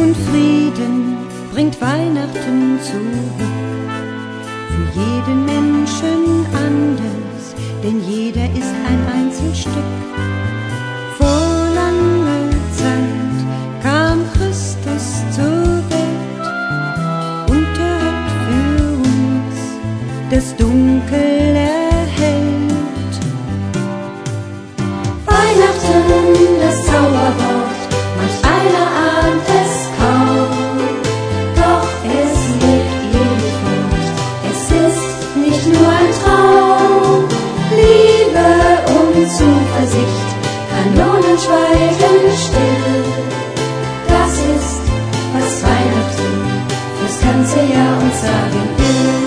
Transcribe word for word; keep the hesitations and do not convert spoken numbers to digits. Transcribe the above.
und Frieden bringt Weihnachten zurück. Für jeden Menschen anders, denn jeder ist ein Einzelstück. Vor langer Zeit kam Christus zur Welt und er hat für uns das Dunkel erhellt. Weihnachten, das Zauberwort, manch einer ahnt es kaum, doch es lebt ewig fort, es ist nicht nur ein Traum. Liebe und Zuversicht, Kanonen schweigen still, das ist, was Weihnachten fürs ganze Jahr uns sagen will.